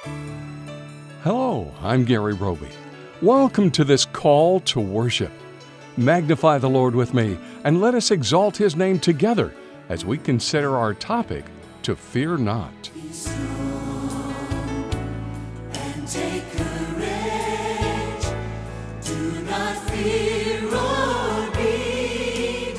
Hello, I'm Gary Roby. Welcome to this call to worship. Magnify the Lord with me, and let us exalt His name together as we consider our topic, to fear not. Be strong and take courage. Do not fear or be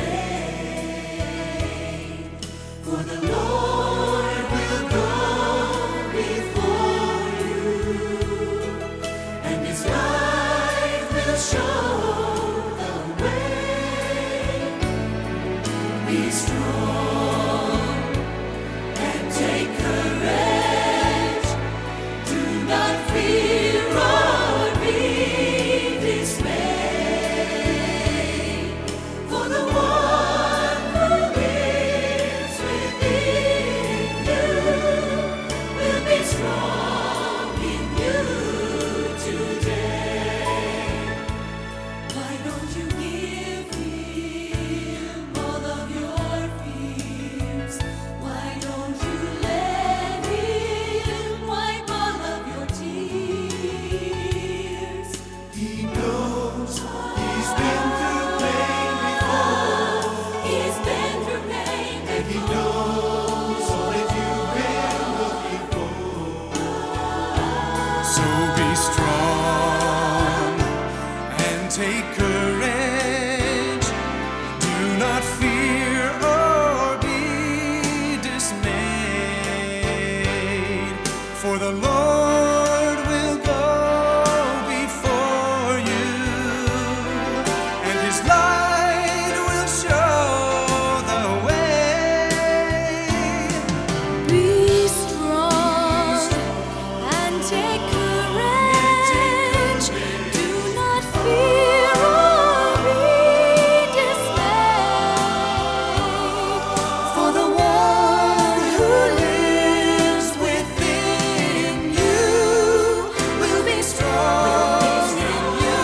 dismayed. For the Lord will go before you, and His light will show the way. Be strong and take courage. Do not fear or be dismayed. For the one who lives within you will be strong in you today. Why don't you give Him all of your fears? Why don't you let Him wipe all of your tears? He knows He's been through pain before. He's been through pain before. And He knows that you've been looking for. So be strong and take courage. Do not fear or be dismayed. For the Lord will go before you, and His light will show the way. Be strong and take courage. Do not fear or be dismayed. For the one who lives within you will be strong in you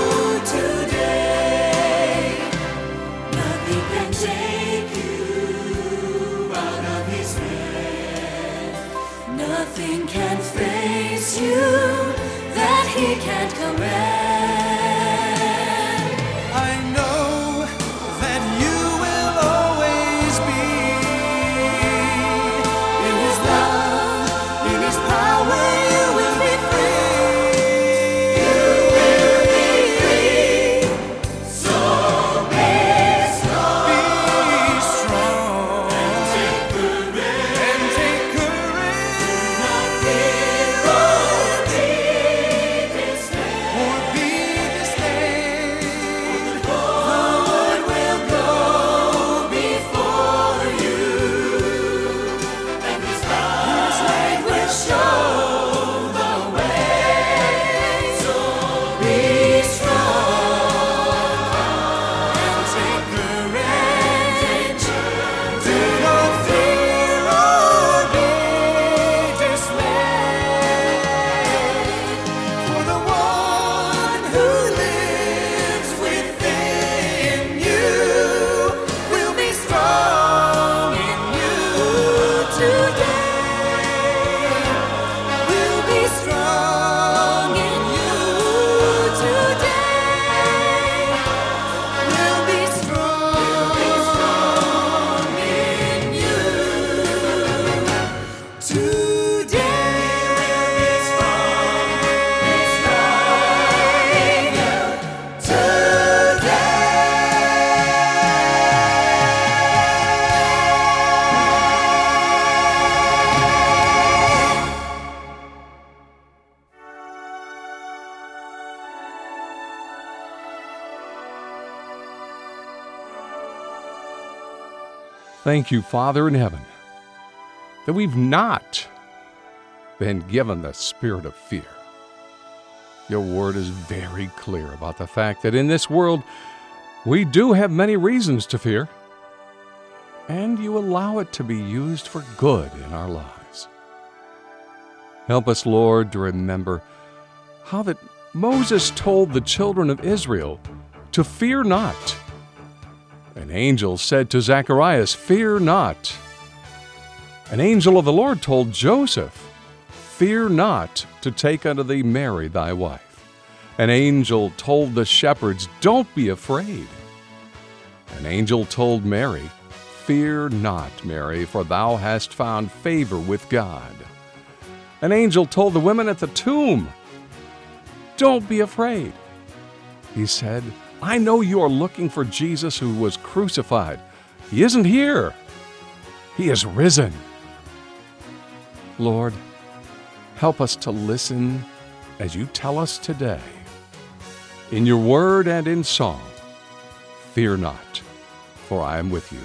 today. Nothing can take you out of His hand. Nothing can face you that He can't command. I know that you will always be In His love, in His power, you will be free. You will be free. So be strong. Be strong And take courage. and take courage. Not fear or be dismayed. Or be dismayed. The Lord will go before you, and His light will show the way. So be strong and take courage. Do not fear or be dismayed. For the one who lives within you will be strong in you Today, we'll be strong in you today. We'll be strong in you Thank you, Father in heaven, that we've not been given the spirit of fear. Your word is very clear about the fact that in this world we do have many reasons to fear, and you allow it to be used for good in our lives. Help us, Lord, to remember how that Moses told the children of Israel to fear not. An angel said to Zacharias, "Fear not." An angel of the Lord told Joseph, Fear not to take unto thee Mary thy wife. An angel told the shepherds, Don't be afraid. An angel told Mary, Fear not, Mary, for thou hast found favor with God. An angel told the women at the tomb, Don't be afraid. He said, I know you are looking for Jesus who was crucified. He isn't here. He is risen. Lord, help us to listen as you tell us today, in your word and in song, Fear not, for I am with you.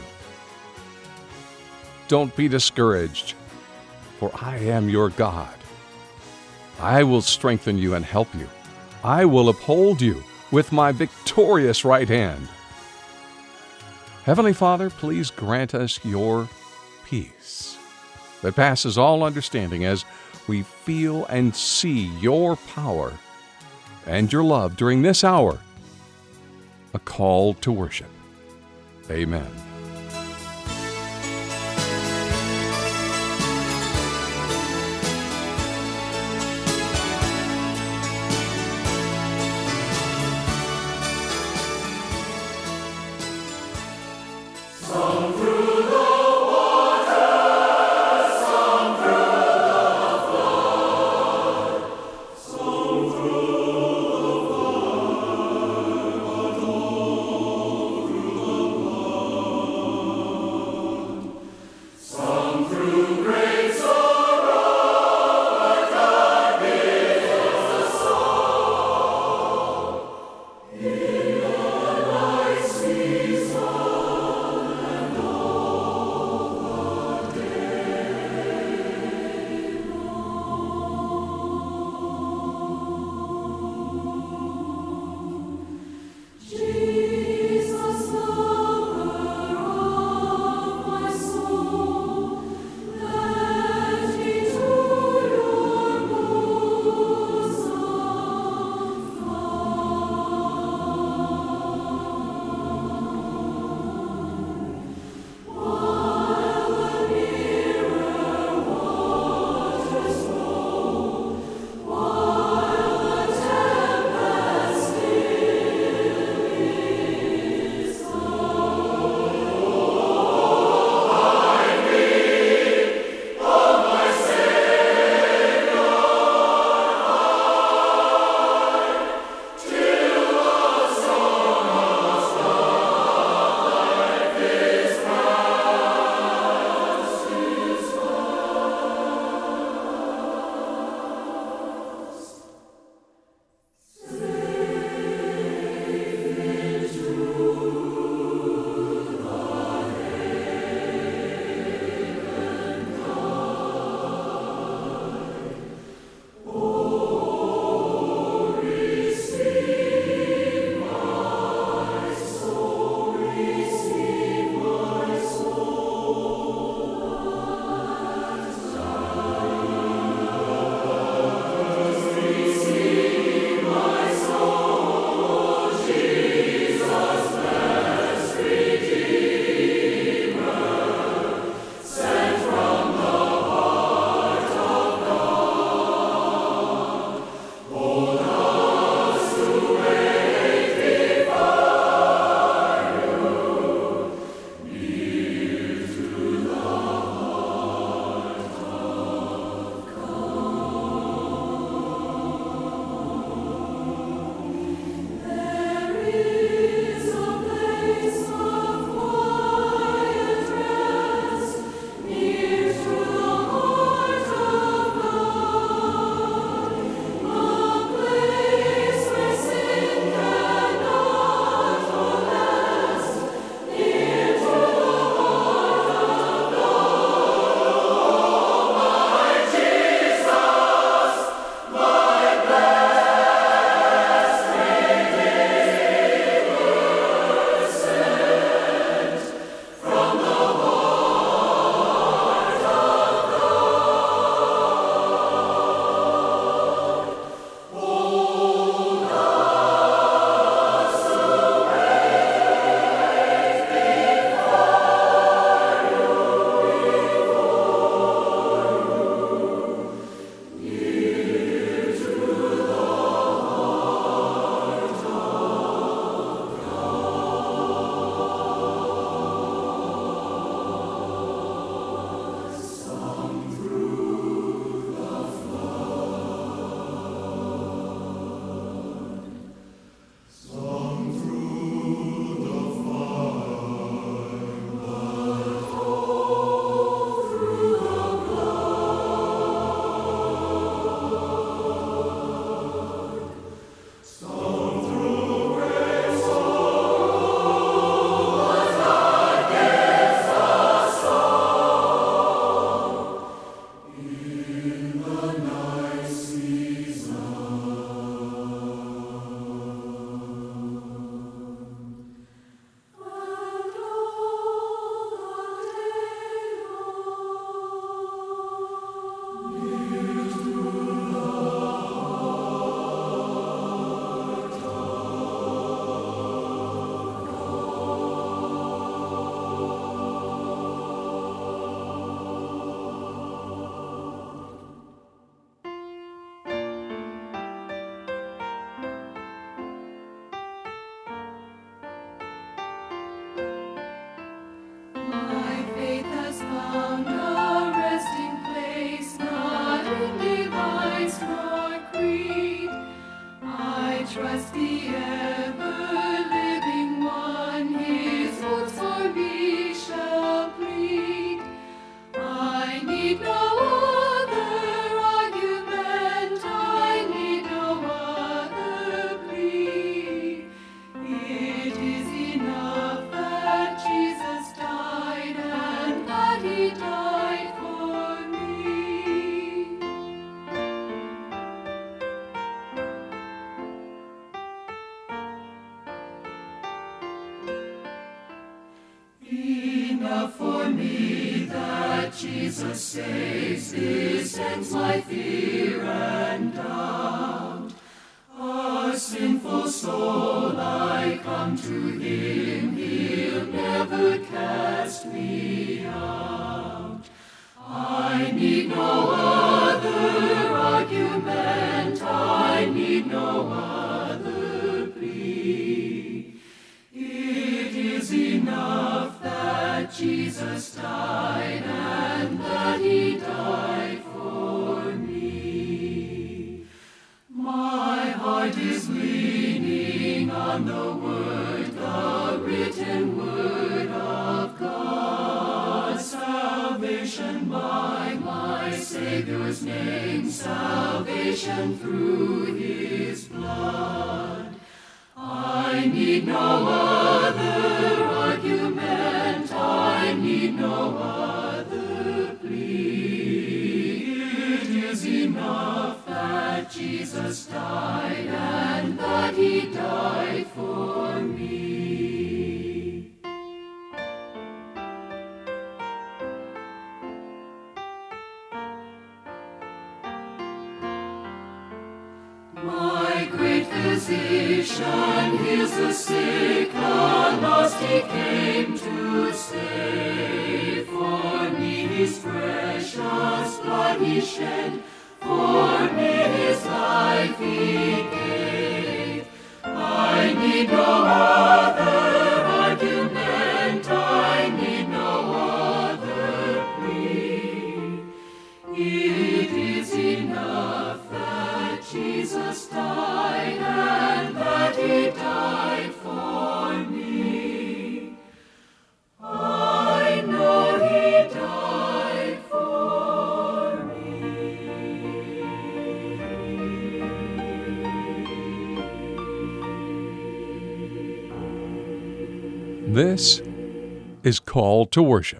Don't be discouraged, for I am your God. I will strengthen you and help you. I will uphold you with my victorious right hand. Heavenly Father, please grant us your peace that passes all understanding as we feel and see your power and your love during this hour, a call to worship. Amen. me that Jesus saves. This ends my fear and doubt. A sinful soul, I come to him. He'll never cast me out. I need no other argument. I need no other plea. It is enough that Jesus died and that he died for me. My heart is leaning on the word, the written word of God. Salvation by my Savior's name, salvation through his blood. I need no other argument, I need no other plea. It is enough that Jesus died and that he died for me. My great physician heals the sick, the lost he came to save. For me his precious blood he shed, for me his life he gave. I need no other argument, I need no other plea. It is enough that Jesus died and that he died for me. I know he died for me. This is Call to Worship.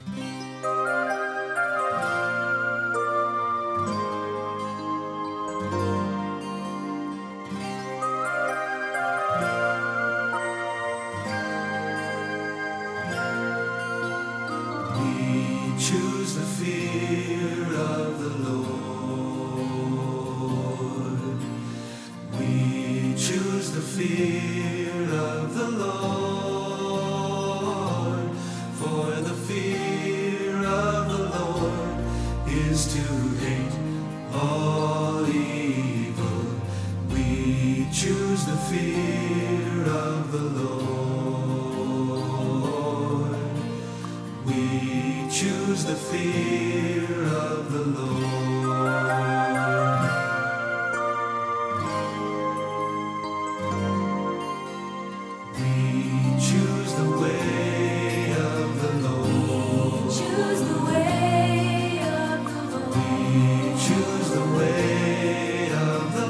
We choose the fear of the Lord. We choose the fear of the Lord. For the fear of the Lord is to hate all evil. We choose the fear of the Lord. We choose the fear of the Lord. We choose the way of the Lord. Choose the way of the Lord. We choose the way of the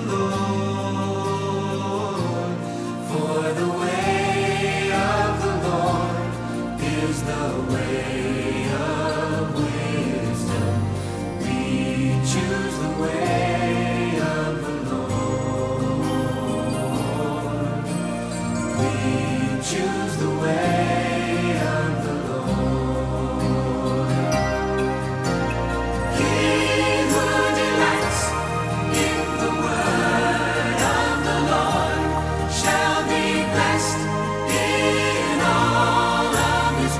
Lord. For the way of the Lord is the way of wisdom. We choose the way of the Lord. We choose the way of the Lord. He who delights in the word of the Lord shall be blessed in all of his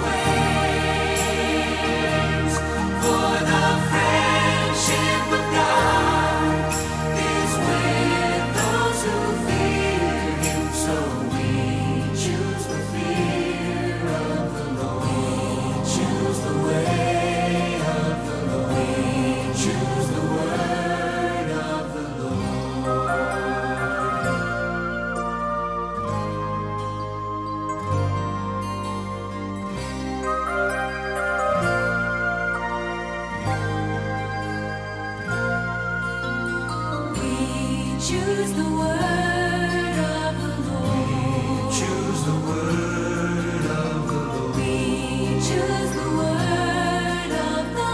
ways. For the friendship of God is with those who fear him. So we choose the fear of the Lord. We choose the way of the Lord. We choose the word of the Lord. We choose the word of the Lord. Choose the word of the Lord. We choose the word of the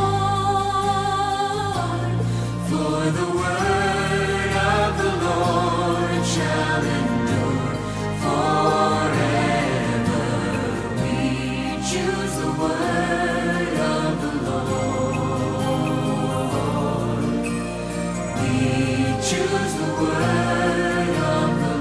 Lord. For the word of the Lord shall endure forever. We choose the word choose the word of the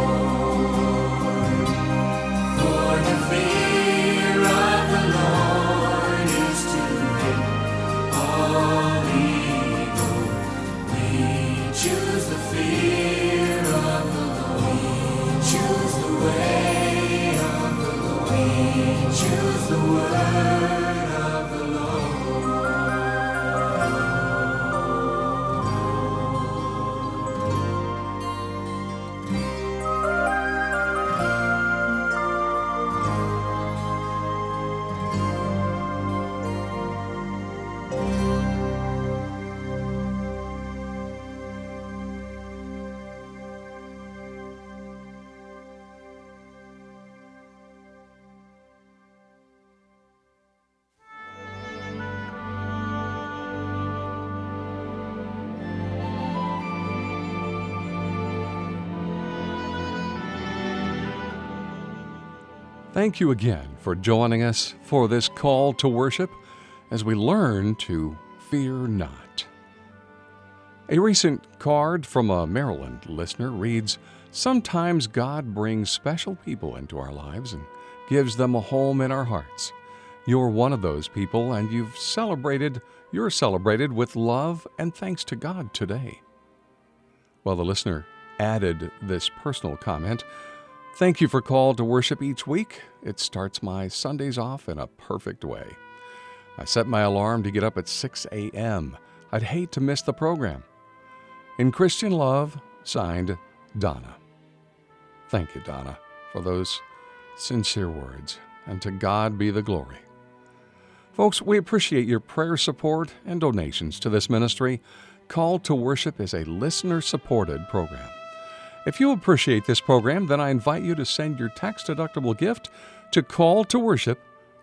Lord. For the fear of the Lord is to hate all evil. We choose the fear of the Lord. We choose the way of the Lord. We choose the word of the Lord. Thank you again for joining us for this call to worship as we learn to fear not. A recent card from a Maryland listener reads, "Sometimes God brings special people into our lives and gives them a home in our hearts. You're one of those people, and you're celebrated with love and thanks to God today." Well, the listener added this personal comment, "Thank you for call to worship each week. It starts my Sundays off in a perfect way. I set my alarm to get up at 6 a.m. I'd hate to miss the program. In Christian love, signed, Donna." Thank you, Donna, for those sincere words, and to God be the glory. Folks, we appreciate your prayer support and donations to this ministry. Call to Worship is a listener-supported program. If you appreciate this program, then I invite you to send your tax-deductible gift to Call to Worship,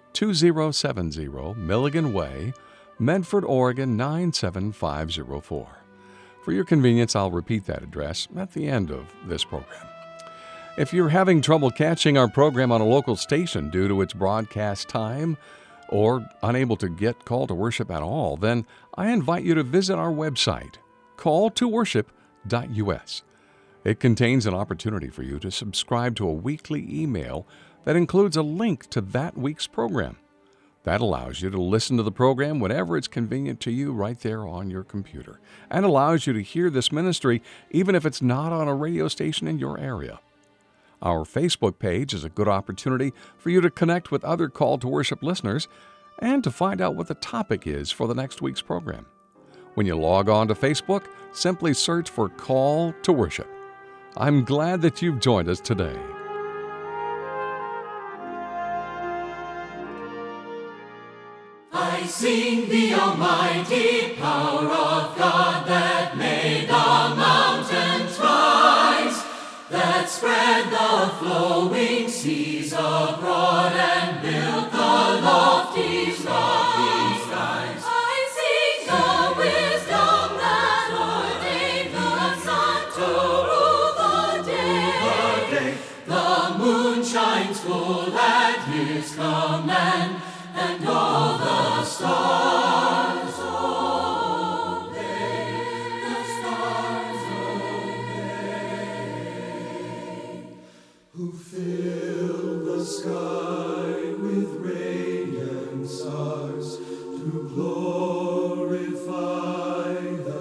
2070 Milligan Way, Medford, Oregon 97504. For your convenience, I'll repeat that address at the end of this program. If you're having trouble catching our program on a local station due to its broadcast time or unable to get Call to Worship at all, then I invite you to visit our website, calltoworship.us. It contains an opportunity for you to subscribe to a weekly email that includes a link to that week's program. That allows you to listen to the program whenever it's convenient to you right there on your computer, and allows you to hear this ministry even if it's not on a radio station in your area. Our Facebook page is a good opportunity for you to connect with other Call to Worship listeners and to find out what the topic is for the next week's program. When you log on to Facebook, simply search for Call to Worship. I'm glad that you've joined us today. I sing the almighty power of God that made the mountains rise, that spread the flowing seas abroad and built the lofty skies. I sing the wisdom that ordained the sun to rule the day. The moon shines full at his command, and all the stars obey. The stars obey. Who fill the sky with radiant stars to glorify the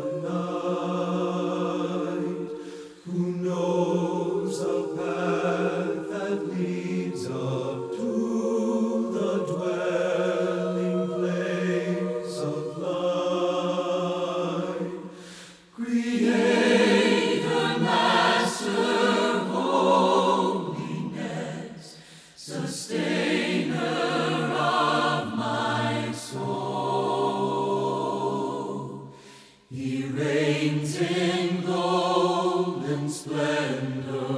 night. Who knows the path that leads up to the dwelling place of light. Creator, Master, holiness, Sustainer of my soul. He reigns in golden splendor.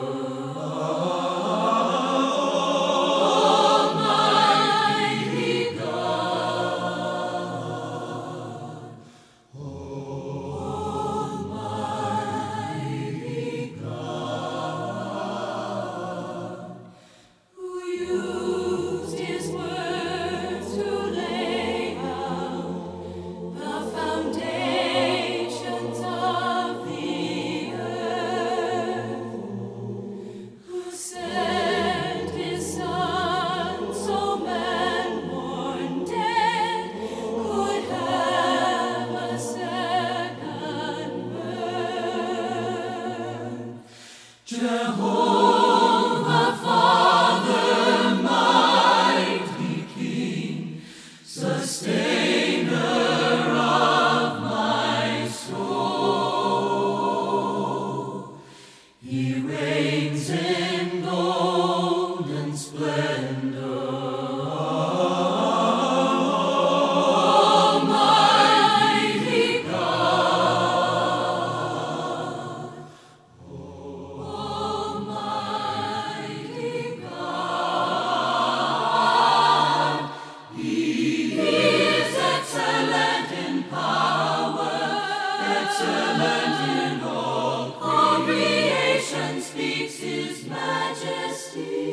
Almighty God. Almighty God. Who used his words to lay out the foundations of the Jehovah, Father, mighty King, sustainer of my soul. He reigns in golden splendor. Almighty God. Almighty God. He is excellent in power, excellent in all creation speaks his majesty.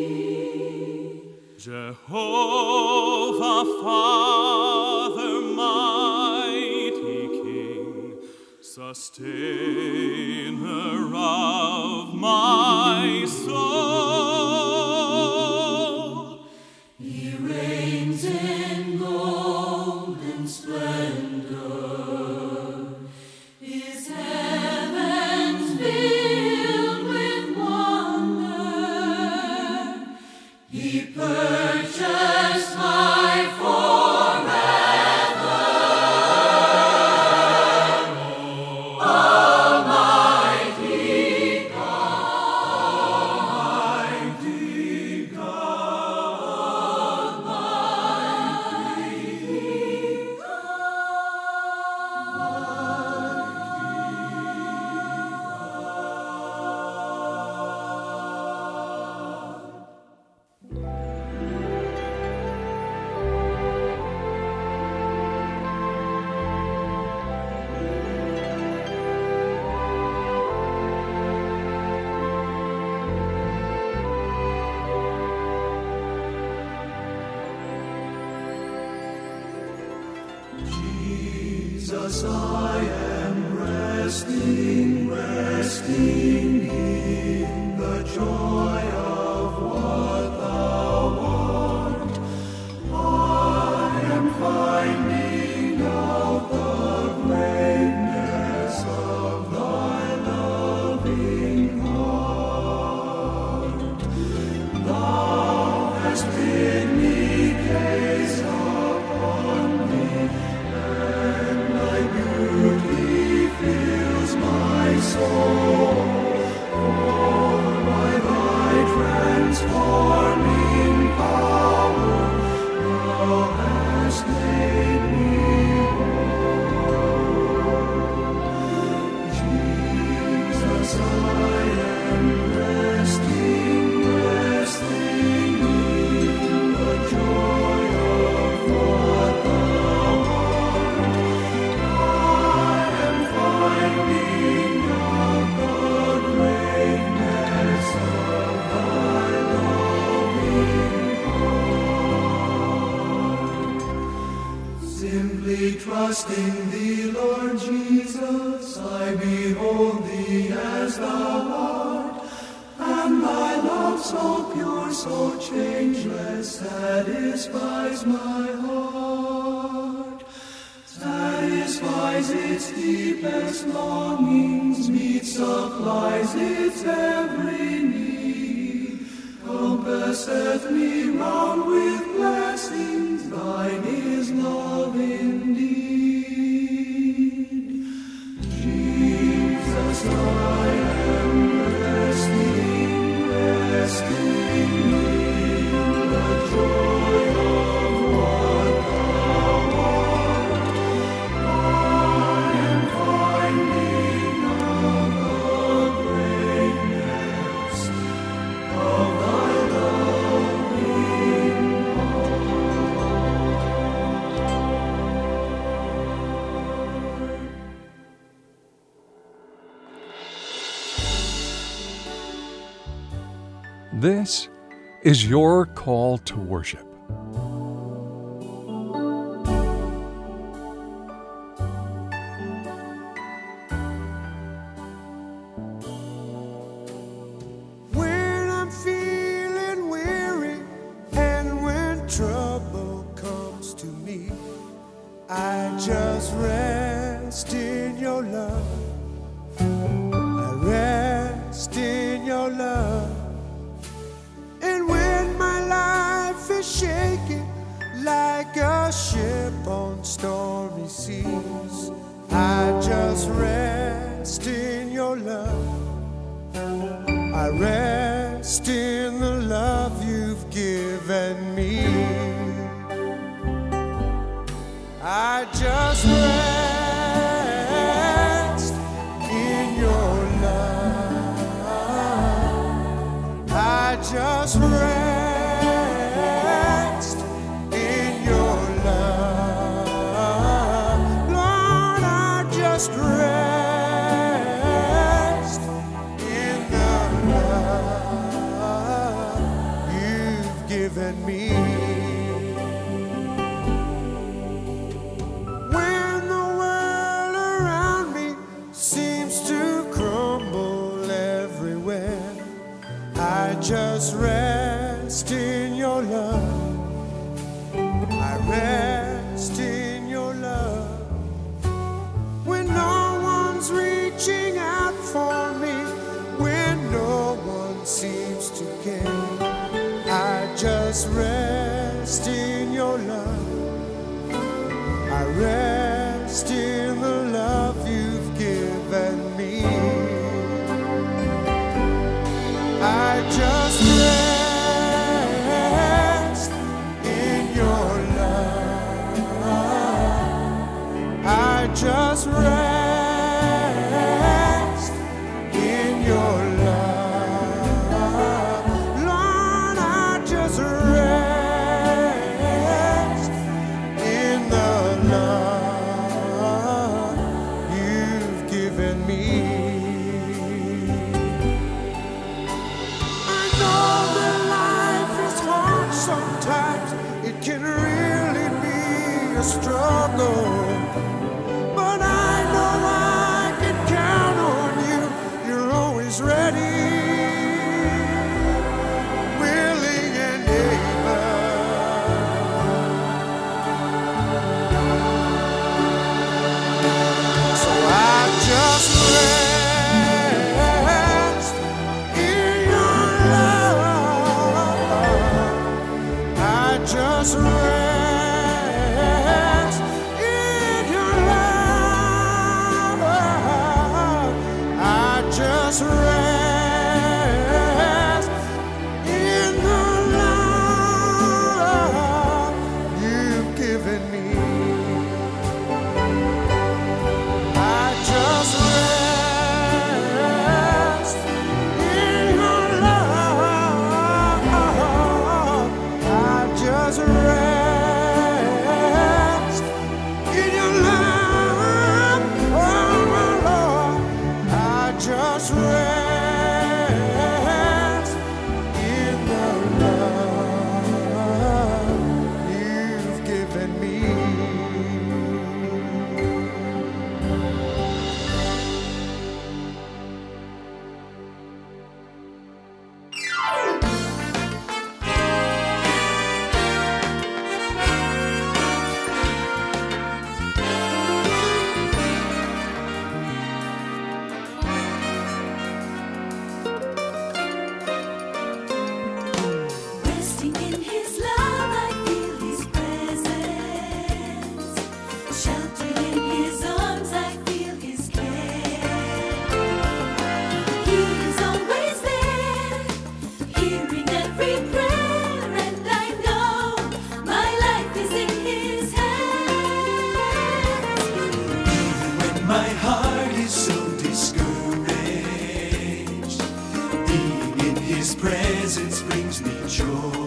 Jehovah, Father, mighty King, sustainer of my soul. He reigns in golden splendor. His heavens filled with wonder. He purchased life forever. Almighty God. Almighty God. Almighty Jesus, I am resting in the joy of what thou art. I am finding out the greatness of thy loving heart. Thou hast bid me gaze upon thee, and thy beauty fills my soul. For by thy transforming power, thou hast made me whole. Jesus, I am resting in the joy of what thou art. I am finding out the greatness of thy loving heart. Simply trusting thee, Lord Jesus, I behold thee as thou art, and thy love so pure, so changeless, satisfies my heart, satisfies its deepest longings, meets, supplies its every need, compasseth me round with blessings, thine is love indeed. Jesus, I am resting in the joy of what thou art. I am finding out the greatness of thy loving This is your call to worship. When I'm feeling weary and when trouble comes to me, I just rest in your love. I rest in rest in your love. I rest in the love you've given me. I just rest in your love. I just rest in your love. Lord, I just rest in the love you've given me. When the world around me seems to crumble everywhere, I just rest in your love. I rest in your love. When no one's reaching out for me, when no one seems to care, I just rest in your love. I rest in the love you've given me. I just rest in your love. I just rest in your love. Lord, I just rest in the love you've given me. I know that life is hard sometimes. It can really be a struggle. But I know I can count on you. You're always ready, willing and able. So I just rest in your love. I just rest in your love. I just rest in the love you've given me. I just rest in your love. I just rest in your love. Oh, Lord, I just rest in the love you've given me. Resting in His love, I feel His presence. Sheltered in His arms, I feel His care. He is always there, hearing every prayer, and I know my life is in His hands. When my heart is so discouraged, being in His presence brings me joy.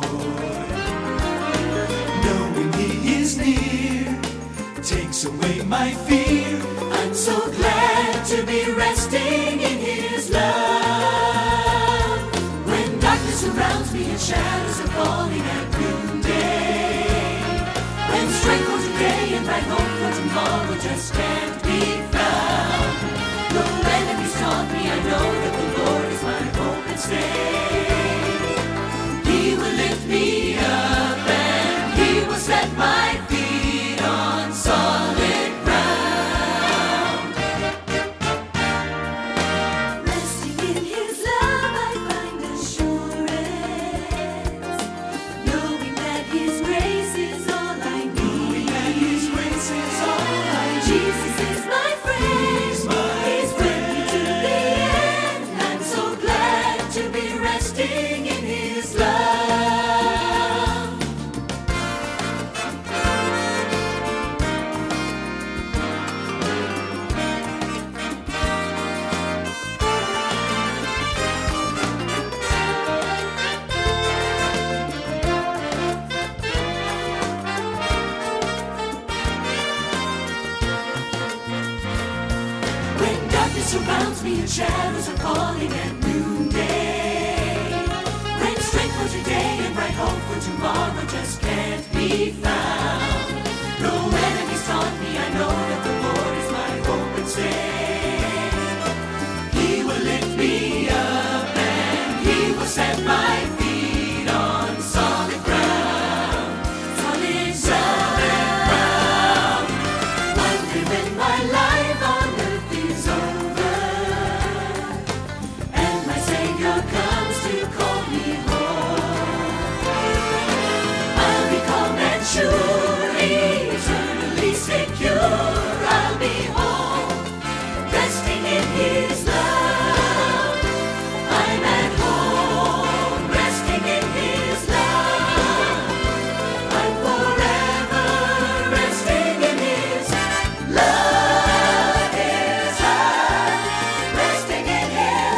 Knowing He is near takes away my fear. I'm so glad to be resting in His love. When darkness surrounds me and shadows are falling at noonday, when strength for today and bright hope for tomorrow just can't be found. Though enemies taunt me, I know that the Lord is my hope and stay. He will lift me up and He will set my feet on solid ground. Resting in His love, I find assurance, knowing that His grace is all I need. His grace is all I need. Jesus is my friend. He's with Darkness surrounds me and shadows are falling at noonday. Great strength for today and bright hope for tomorrow just can't be found. Though enemies taunt me, I know that the Lord is my hope and stay. He will lift me up and He will set my feet on solid ground. Solid ground. One day when my life on earth is over and my Savior comes to call me home, I'll be calm and sure, eternally secure. I'll be home, resting in His love. I'm at home, resting in His love. I'm forever resting in His love. His love, resting in His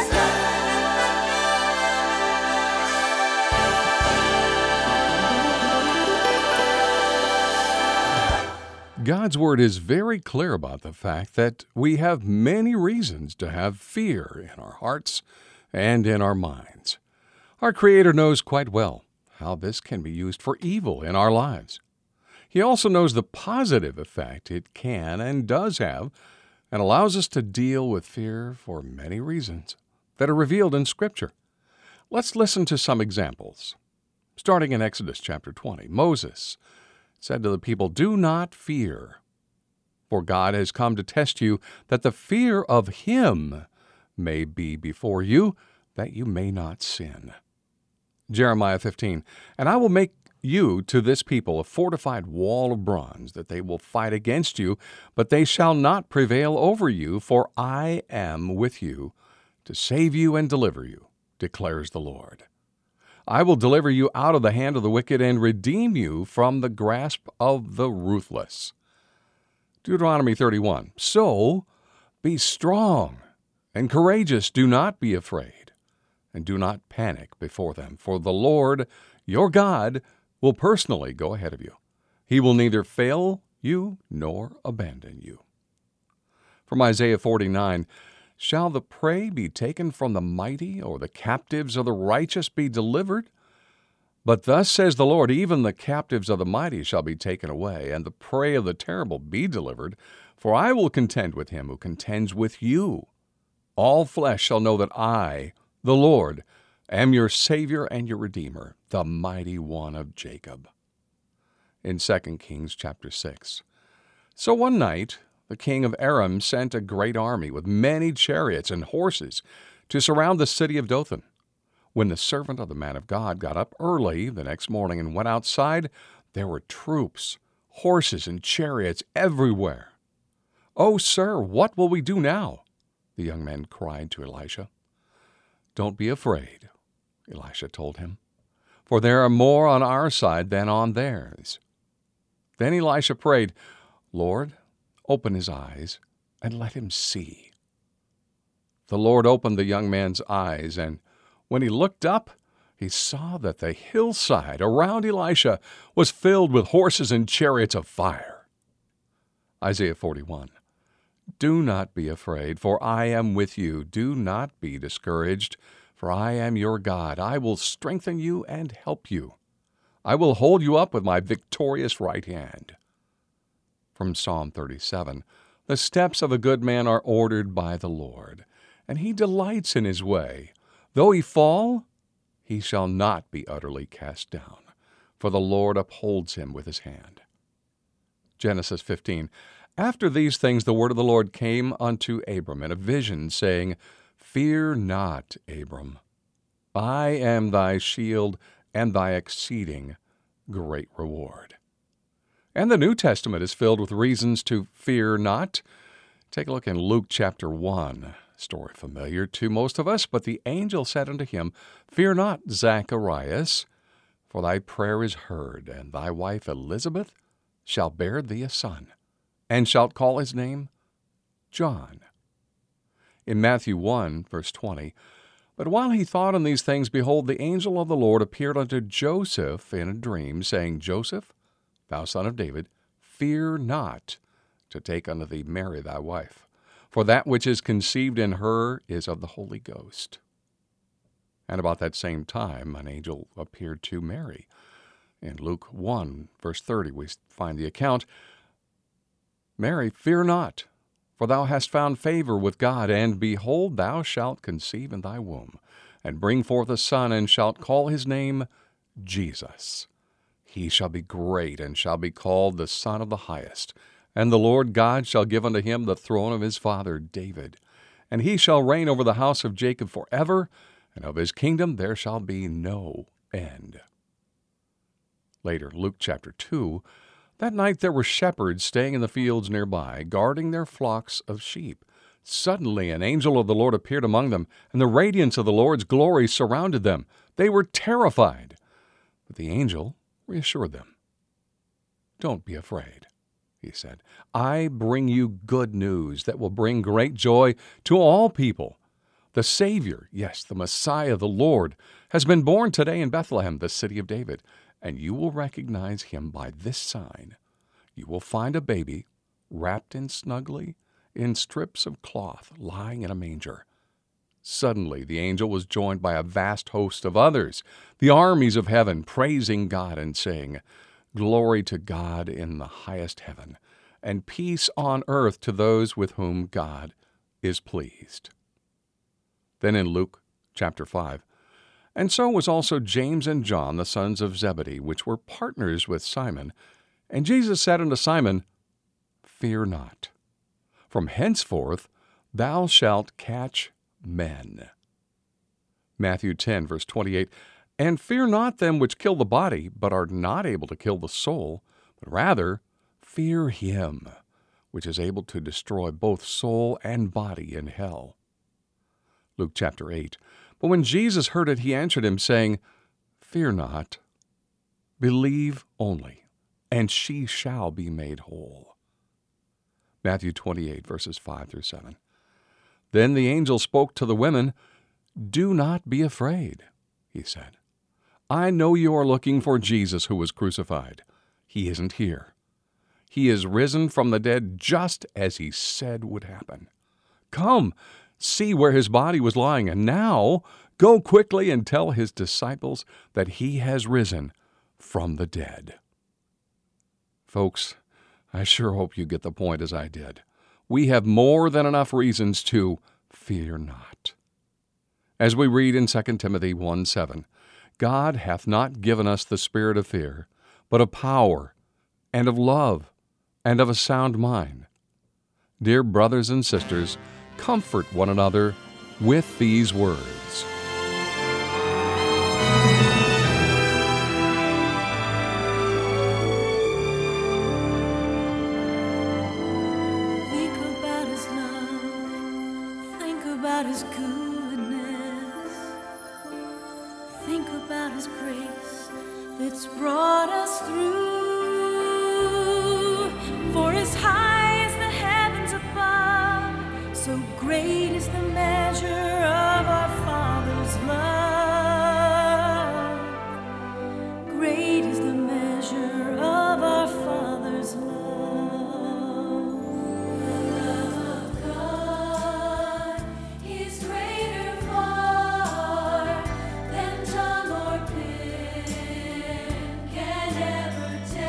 God's Word is very clear about the fact that we have many reasons to have fear in our hearts and in our minds. Our Creator knows quite well how this can be used for evil in our lives. He also knows the positive effect it can and does have, and allows us to deal with fear for many reasons that are revealed in Scripture. Let's listen to some examples. Starting in Exodus chapter 20, Moses said to the people, "Do not fear, for God has come to test you, that the fear of Him may be before you, that you may not sin." Jeremiah 15, "And I will make you to this people a fortified wall of bronze, that they will fight against you, but they shall not prevail over you, for I am with you to save you and deliver you, declares the Lord. I will deliver you out of the hand of the wicked and redeem you from the grasp of the ruthless." Deuteronomy 31, "So be strong and courageous. Do not be afraid, and do not panic before them, for the Lord, your God, will personally go ahead of you. He will neither fail you nor abandon you." From Isaiah 49, "Shall the prey be taken from the mighty, or the captives of the righteous be delivered? But thus says the Lord, even the captives of the mighty shall be taken away, and the prey of the terrible be delivered. For I will contend with him who contends with you. All flesh shall know that I, the Lord, am your Savior and your Redeemer, the mighty one of Jacob." In 2 Kings chapter 6, "So one night the king of Aram sent a great army with many chariots and horses to surround the city of Dothan. When the servant of the man of God got up early the next morning and went outside, there were troops, horses, and chariots everywhere. 'Oh, sir, what will we do now?' the young man cried to Elisha. 'Don't be afraid,' Elisha told him, 'for there are more on our side than on theirs.' Then Elisha prayed, 'Lord, open his eyes and let him see.' The Lord opened the young man's eyes, and when he looked up, he saw that the hillside around Elisha was filled with horses and chariots of fire." Isaiah 41, "Do not be afraid, for I am with you. Do not be discouraged, for I am your God. I will strengthen you and help you. I will hold you up with my victorious right hand." From Psalm 37, "The steps of a good man are ordered by the Lord, and he delights in his way. Though he fall, he shall not be utterly cast down, for the Lord upholds him with his hand." Genesis 15, "After these things the word of the Lord came unto Abram in a vision, saying, Fear not, Abram. I am thy shield and thy exceeding great reward." And the New Testament is filled with reasons to fear not. Take a look in Luke chapter 1, story familiar to most of us. "But the angel said unto him, Fear not, Zacharias, for thy prayer is heard, and thy wife Elizabeth shall bear thee a son, and shalt call his name John." In Matthew 1, verse 20, "But while he thought on these things, behold, the angel of the Lord appeared unto Joseph in a dream, saying, Joseph, thou son of David, fear not to take unto thee Mary thy wife, For that which is conceived in her is of the Holy Ghost. And about that same time, an angel appeared to Mary. In Luke 1, verse 30, we find the account, Mary, fear not, for thou hast found favor with God, and behold, thou shalt conceive in thy womb, and bring forth a son, and shalt call his name Jesus. He shall be great, and shall be called the Son of the Highest. And the Lord God shall give unto him the throne of his father David. And he shall reign over the house of Jacob forever, and of his kingdom there shall be no end. Later, Luke chapter 2, that night there were shepherds staying in the fields nearby, guarding their flocks of sheep. Suddenly an angel of the Lord appeared among them, and the radiance of the Lord's glory surrounded them. They were terrified. But the angel reassured them. Don't be afraid, he said. I bring you good news that will bring great joy to all people. The Savior, yes, the Messiah, the Lord, has been born today in Bethlehem, the city of David, and you will recognize him by this sign. You will find a baby wrapped in snugly in strips of cloth, lying in a manger. Suddenly the angel was joined by a vast host of others, the armies of heaven, praising God and saying, Glory to God in the highest heaven, and peace on earth to those with whom God is pleased. Then in Luke chapter 5, and so was also James and John, the sons of Zebedee, which were partners with Simon. And Jesus said unto Simon, Fear not. From henceforth thou shalt catch men. Matthew 10, verse 28, And fear not them which kill the body, but are not able to kill the soul, but rather fear him which is able to destroy both soul and body in hell. Luke chapter 8, But when Jesus heard it, he answered him, saying, Fear not, believe only, and she shall be made whole. Matthew 28, verses 5 through 7. Then the angel spoke to the women, Do not be afraid, he said. I know you are looking for Jesus who was crucified. He isn't here. He is risen from the dead just as he said would happen. Come, see where his body was lying, and now go quickly and tell his disciples that he has risen from the dead. Folks, I sure hope you get the point as I did. We have more than enough reasons to fear not. As we read in 2 Timothy 1:7, God hath not given us the spirit of fear, but of power, and of love, and of a sound mind. Dear brothers and sisters, comfort one another with these words. Think about his love. Think about his goodness. Think about his grace that's brought us through. For as high as the heavens above, so great is the measure of our Father's love. Great is the measure of our Father's love. The love of God is greater far than tongue or pen can ever tell.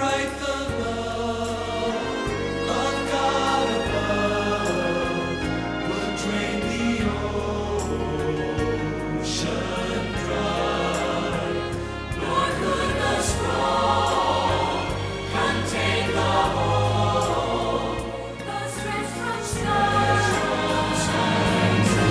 write the love of God above would drain the ocean dry, nor could the scroll contain the whole. The stretch from sky to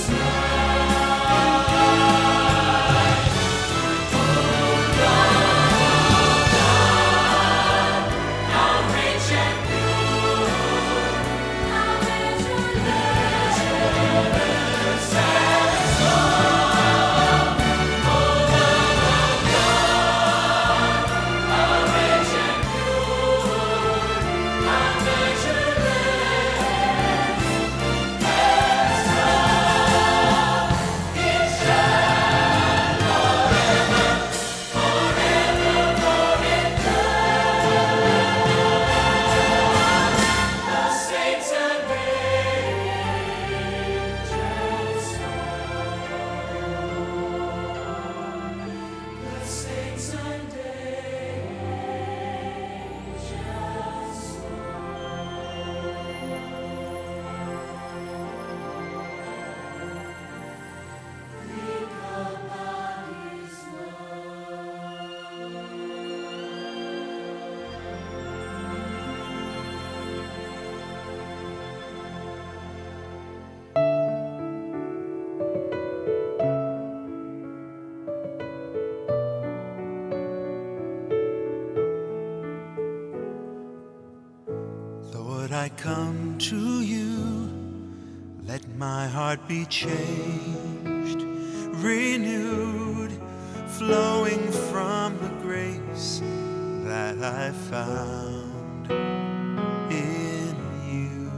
Lord, I come to you. Let my heart be changed, renewed, flowing from the grace that I found in you.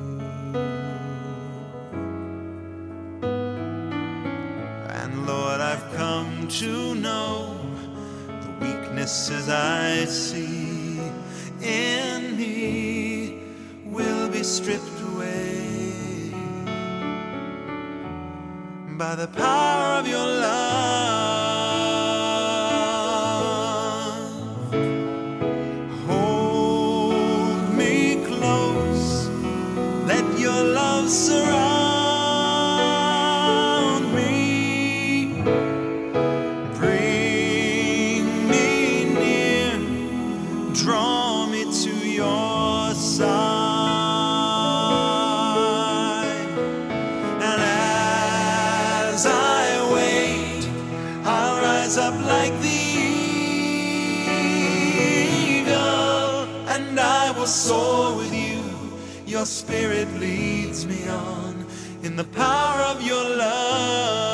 And Lord, I've come to know the weaknesses I see in me will be stripped away by the power of your love. Hold me close, let your love surround me. Bring me near, draw me to your side. And as I wait, I'll rise up like the eagle, and I will soar with you. Your spirit leads me on in the power of your love.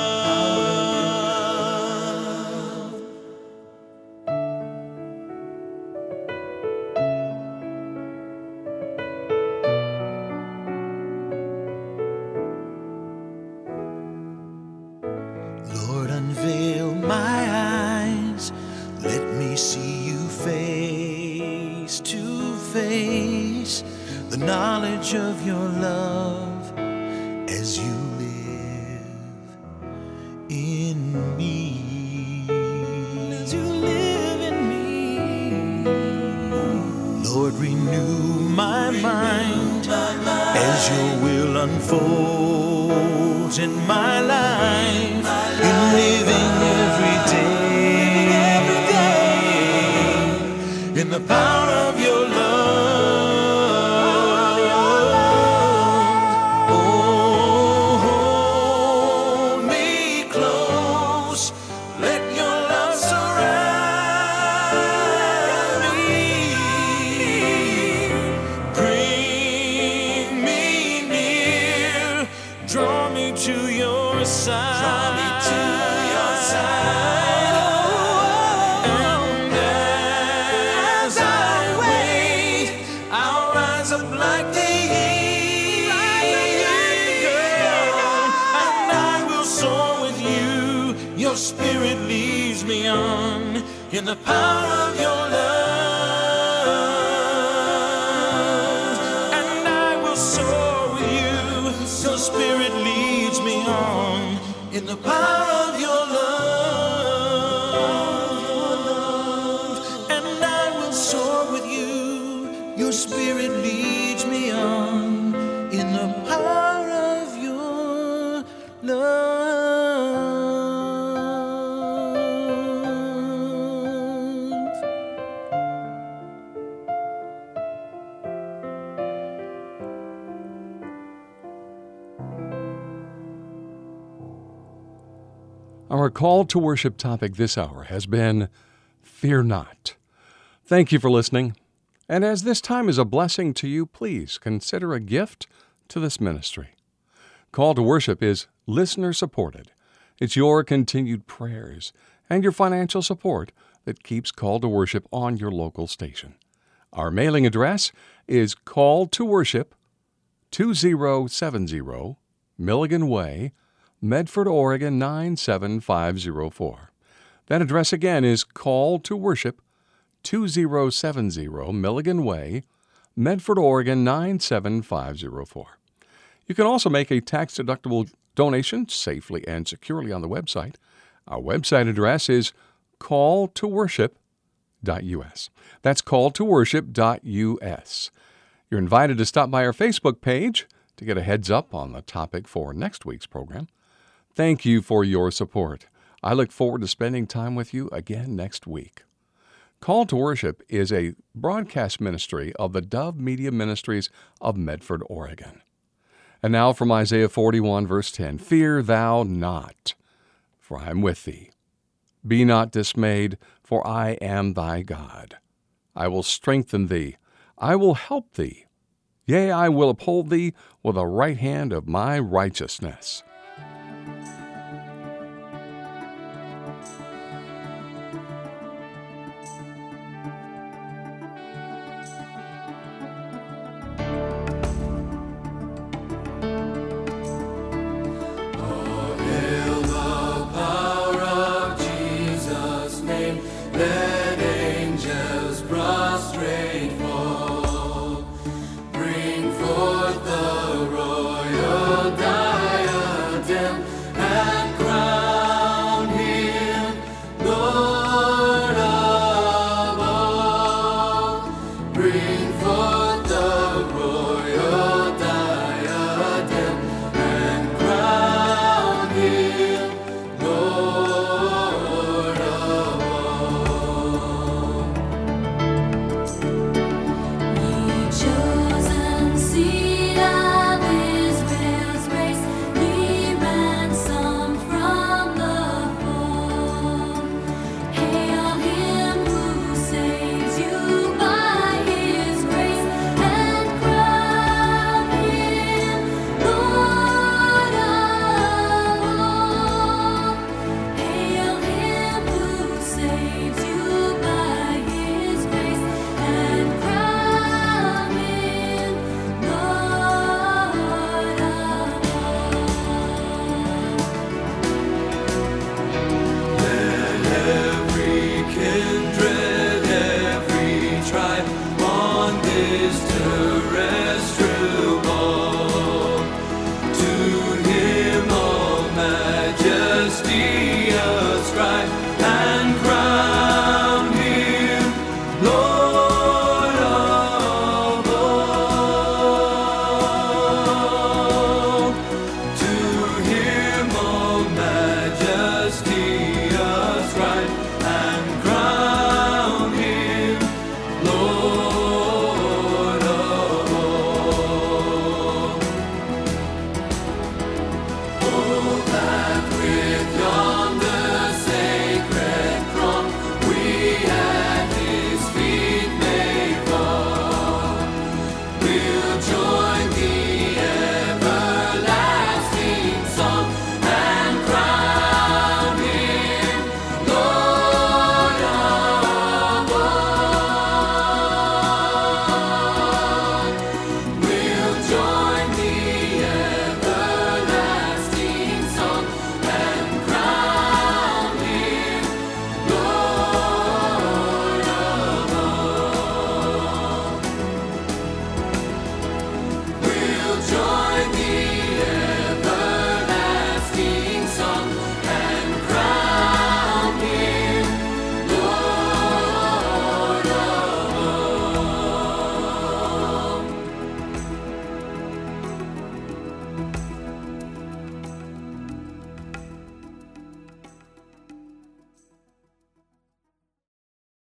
Lord, unveil my eyes, let me see you face to face, the knowledge of your love as you live in me. As you live in me. Lord, renew my mind as your will unfolds in my life, in living every day in the power of your love. Oh, hold me close, let your love surround me. Bring me near, draw me to your side. Draw me to your side. And as I wait, I'll rise up like the eagle, and I will soar with you. Your spirit leads me on in the power of your love. And I will soar with you. Your spirit leads me on in the power of your love. And I will soar Your Spirit leads me on in the power of your love. Our call to worship topic this hour has been Fear Not. Thank you for listening. And as this time is a blessing to you, please consider a gift to this ministry. Call to Worship is listener-supported. It's your continued prayers and your financial support that keeps Call to Worship on your local station. Our mailing address is Call to Worship, 2070 Milligan Way, Medford, Oregon 97504. That address again is Call to Worship, 2070 Milligan Way, Medford, Oregon 97504. You can also make a tax-deductible donation safely and securely on the website. Our website address is calltoworship.us. That's calltoworship.us. You're invited to stop by our Facebook page to get a heads up on the topic for next week's program. Thank you for your support. I look forward to spending time with you again next week. Call to Worship is a broadcast ministry of the Dove Media Ministries of Medford, Oregon. And now from Isaiah 41, verse 10, Fear thou not, for I am with thee. Be not dismayed, for I am thy God. I will strengthen thee. I will help thee. Yea, I will uphold thee with the right hand of my righteousness.